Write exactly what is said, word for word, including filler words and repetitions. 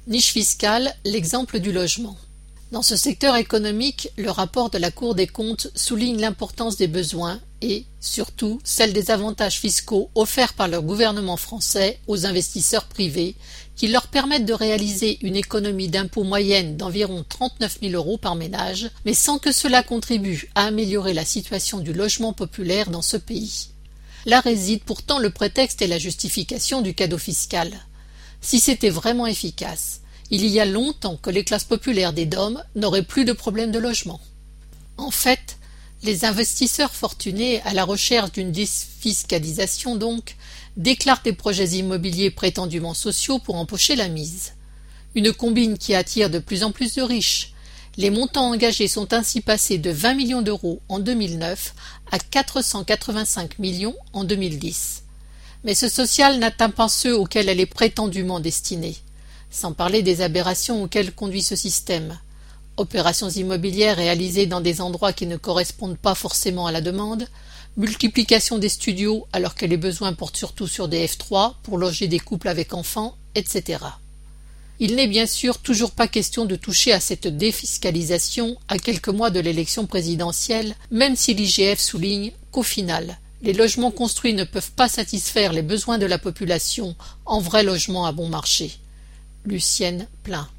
Niche fiscale, l'exemple du logement. Dans ce secteur économique, le rapport de la Cour des comptes souligne l'importance des besoins et, surtout, celle des avantages fiscaux offerts par le gouvernement français aux investisseurs privés qui leur permettent de réaliser une économie d'impôt moyenne d'environ trente-neuf mille euros par ménage, mais sans que cela contribue à améliorer la situation du logement populaire dans ce pays. Là réside pourtant le prétexte et la justification du cadeau fiscal. Si c'était vraiment efficace, il y a longtemps que les classes populaires des D O M n'auraient plus de problème de logement. En fait, les investisseurs fortunés à la recherche d'une défiscalisation donc déclarent des projets immobiliers prétendument sociaux pour empocher la mise. Une combine qui attire de plus en plus de riches. Les montants engagés sont ainsi passés de vingt millions d'euros en deux mille neuf à quatre cent quatre-vingt-cinq millions en deux mille dix. Mais ce social n'atteint pas ceux auxquels elle est prétendument destinée. Sans parler des aberrations auxquelles conduit ce système. Opérations immobilières réalisées dans des endroits qui ne correspondent pas forcément à la demande, multiplication des studios alors que les besoins portent surtout sur des F trois pour loger des couples avec enfants, et cetera. Il n'est bien sûr toujours pas question de toucher à cette défiscalisation à quelques mois de l'élection présidentielle, même si l'I G F souligne qu'au final, les logements construits ne peuvent pas satisfaire les besoins de la population en vrais logements à bon marché. Lucienne Plein.